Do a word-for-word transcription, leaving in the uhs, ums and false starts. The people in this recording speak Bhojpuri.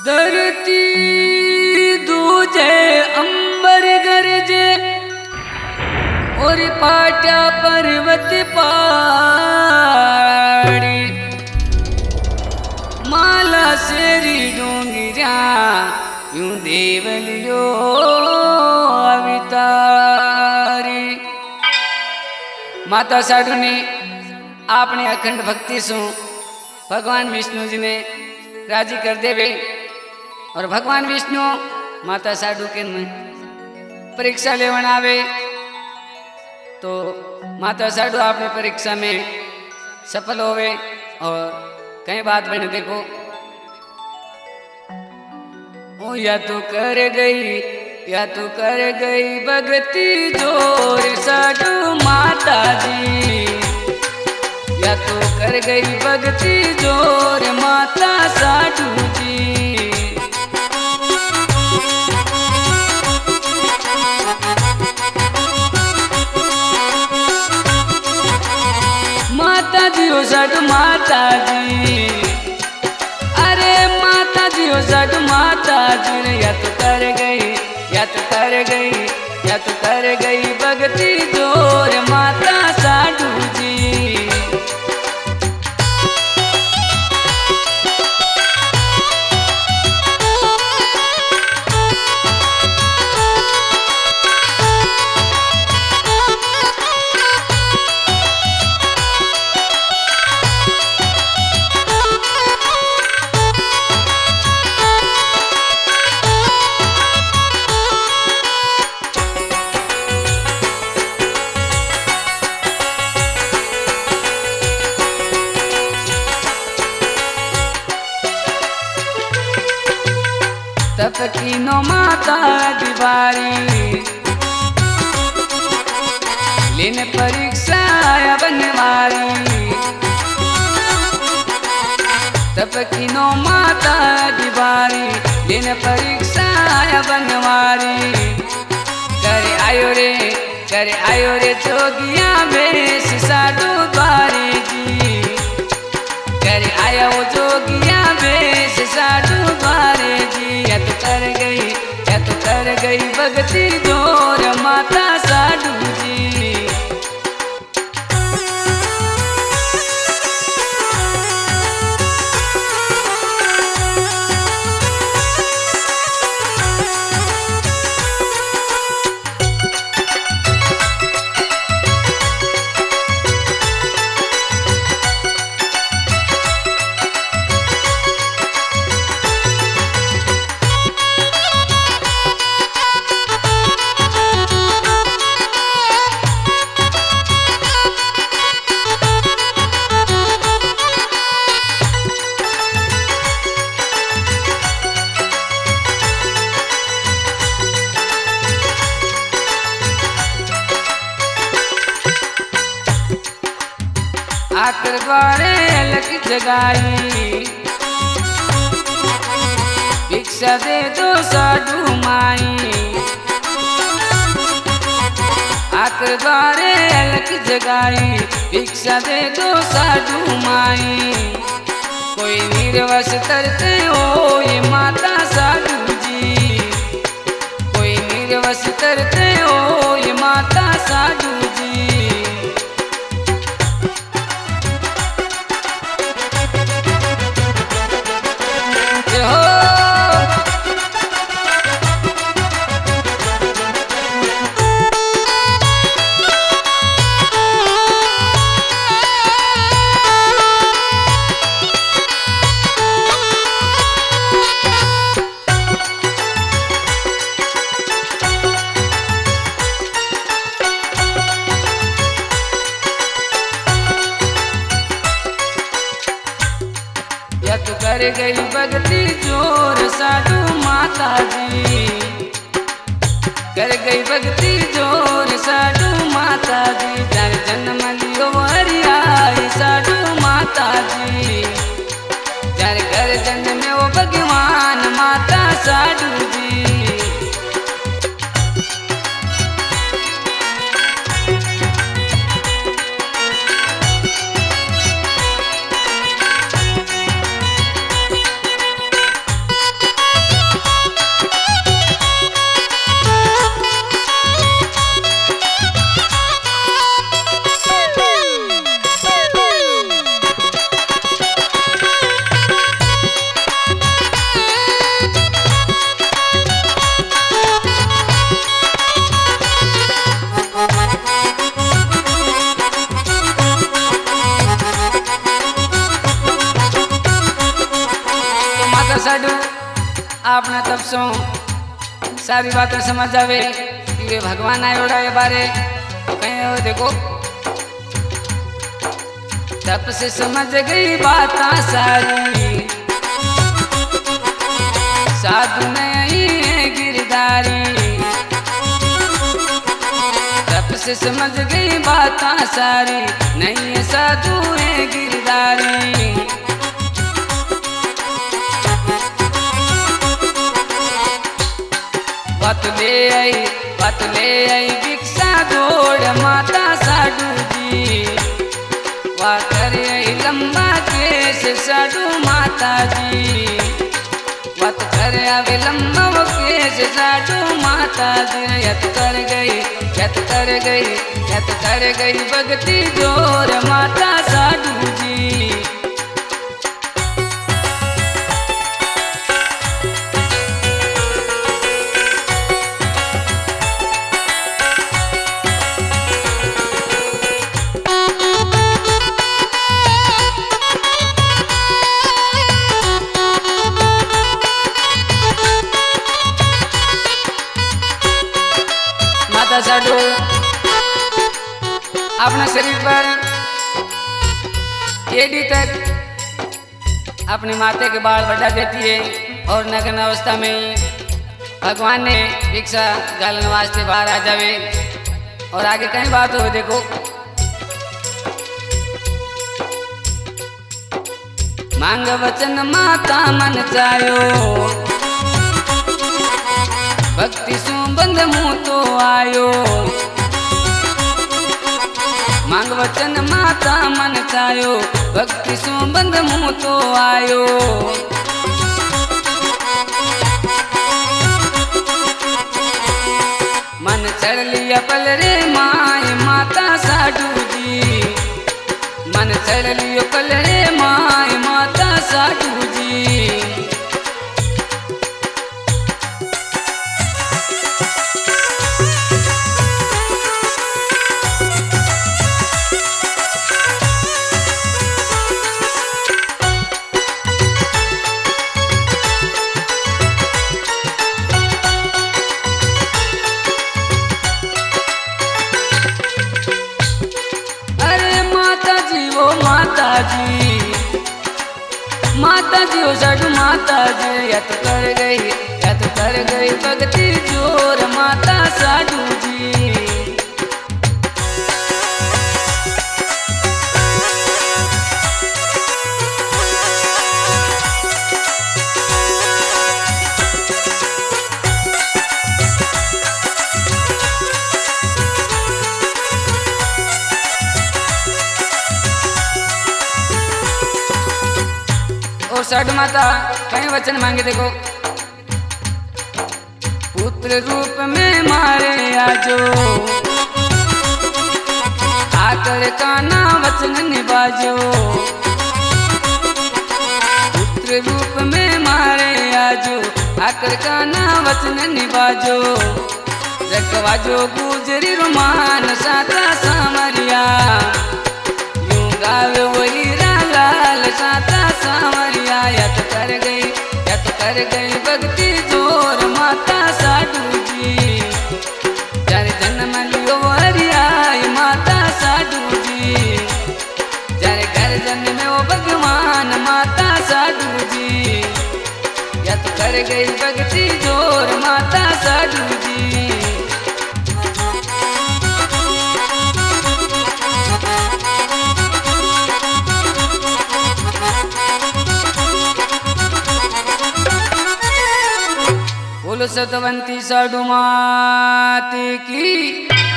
धरती दूजे अंबर गरजे और पाट्या पर्वत पहाड़ी माला शेरी डोंगिरा यूं देवलियो अवतारी। माता साधु ने अपनी अखंड भक्ति सु भगवान विष्णु जी ने राजी कर देवे और भगवान विष्णु माता साधु के परीक्षा लेवन आवे तो माता साधु अपनी परीक्षा में सफल होवे और कई बात बने देखो ओ या तो कर गई या तो कर गई भगती जोर साधु माता जी, या तो कर गई भगती जोर माता साधु जी। माता जी हो साधु माता जी, अरे माता जी हो साधु माता जी ने या तो कर गई या तो कर गई या तो कर गई भगती जोर माता साधु जी। तपकीनो माता दिवारी लेन परीक्षा बनवारी, तपकीनो माता दिवारी लेन परीक्षा बनवारी। करे आयो रे करे आयो रे जोगिया बेश साधु द्वारे जी, करे आया वो जोगिया बेश साधु द्वारे जी। या तो कर गई या तो कर गई भगती जोर माता साधु जी। आकर द्वारे अलग जगाई भिक्षा दे दो साधु माई, आकर द्वारे अलग जगाई भिक्षा दे दो साधु माई। कोई निर्वस करते हो ये माता साधु जी, कोई निर्वस करते हो ये माता साधु जी। या तो कर गई भगती जोर साधु माता जी, कर गई भक्ति जोर साधु माता जी। जर जन्म लियो हरियाई साधु माता जी, जर घर जन्म में वो भगवान माता साधु जी। साडू आपने तब सो सारी बातें समझ जावे कि वे भगवान आयोड़ा ये बारे कहीं और देखो तब से समझ गई बात सारी साधु नहीं है गिरधारी तब से समझ गई बात सारी नहीं है साधु है गिरधारी बात ले आई बात ले आई भिक्षा दौड़ माता साधु जी बात आई लंबा केस साधु माता जी बात कर आवे लंबा वो केस साधु माता जी यत कर गई यत कर गई यत कर गई भक्ति जोर माता साधु जी साधु अपने शरीर पर एडी तक अपनी माते के बाल बढ़ा देती है और नग्न अवस्था में ही भगवान ने भिक्षा गालन वास्ते बाहर आ जावे और आगे कहीं बात हो देखो मांग वचन माता मन चायो भक्ति सुबंध मुँह तो आयो मांग वचन माता मन चायो भक्ति सुबंध मुँह तो आयो मन चढ़ लिया पल रे माय माता साधु जी मन चढ़ लियो पल रे माय माता साधु जी माता जी माता जी ओ साधु माता जी यत कर गई यत कर गई भक्ति जोर माता साधु जी और साधु माता कई वचन मांगे देखो पुत्र रूप में मारे आजो आकर काना वचन निभाजो पुत्र रूप में मारे आजो आकर काना वचन निभाजो रखवाजो गुजरी रुमान साता सामरिया यूं गावे वही लाल साता सामरिया यत कर गई यत कर गई भक्ति जोर माता साधु जी जर जन्म लियो हरियाई माता साधु जी जर घर जन्म में वो भगवान माता साधु जी यत कर गई भक्ति जोर माता साधु जी बोलो सतवंती साधु माते की।